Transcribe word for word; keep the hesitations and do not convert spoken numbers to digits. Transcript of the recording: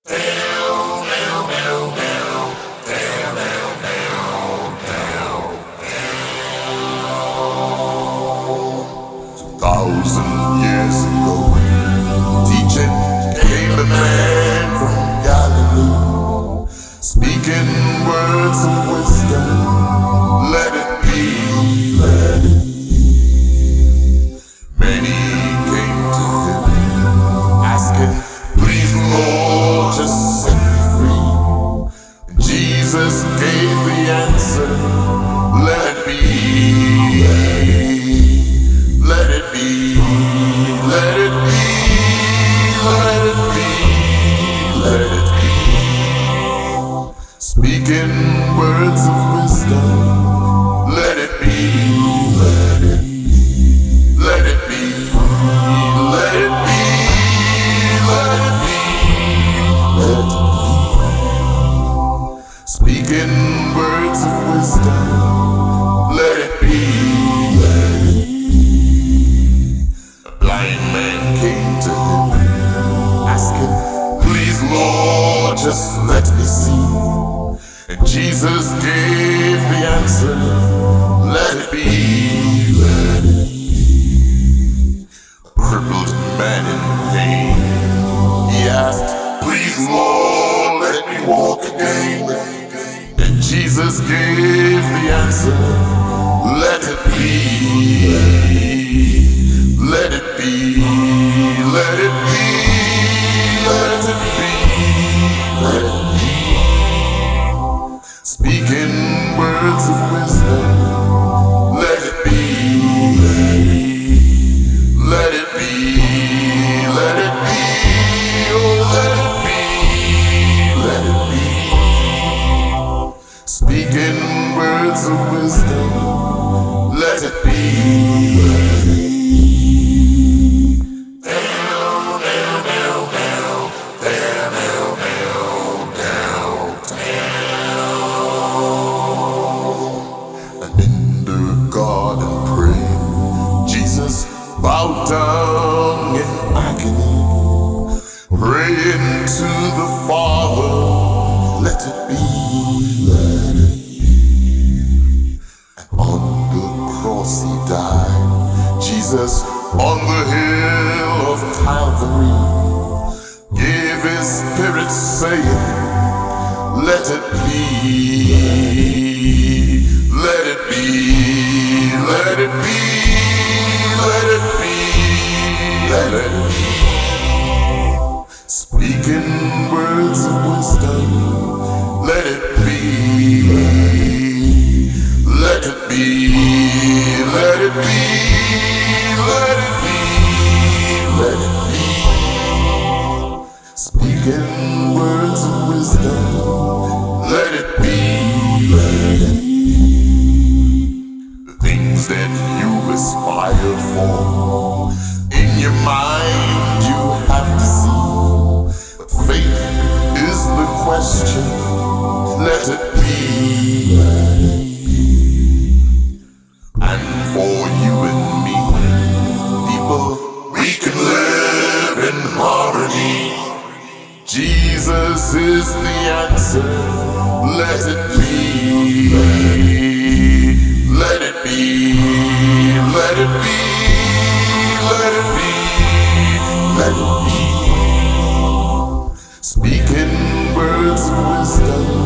Thousand years ago, teaching came a man from Galilee, speaking words of wisdom. Let it be, let it be. Many came to him, asking, "Please, Lord, just set me free." Jesus gave the answer, let it be, let it be. Let it be, let it be, let it be, let it be. Speaking words of wisdom, let it be, let it be, let it be, let it be, let it be, let it be. Speaking words of wisdom, let it be, let it be. Blind man came to him, asking, "Please, Lord, just let me see." And Jesus gave the answer, let it be, let it be. A crippled man in pain, he asked, "Please, Lord, let me walk again." And Jesus gave the answer, let it be, let it be, let it be, let it be, let it be. Speaking words of wisdom, let it be, let it be, let it be, oh let it be, let it be. Speaking words of wisdom, let it be, let it be. Bowed down in agony, praying to the Father, let it be, let it be. And on the cross he died, Jesus on the hill of Calvary, gave his spirit saying, let it be, let it be, let it be. Let it be, let it be. Speaking words of wisdom, let it be, let it be, let it be, let it be, let it be. Speaking words of wisdom, let it be, let it be. The things that you aspire for, in your mind you have to see, but faith is the question, let it be, let it be. And for you and me, people, we can live in harmony. Jesus is the answer, let it be, let it be, let it be, let it be, let it be. Speaking words of wisdom,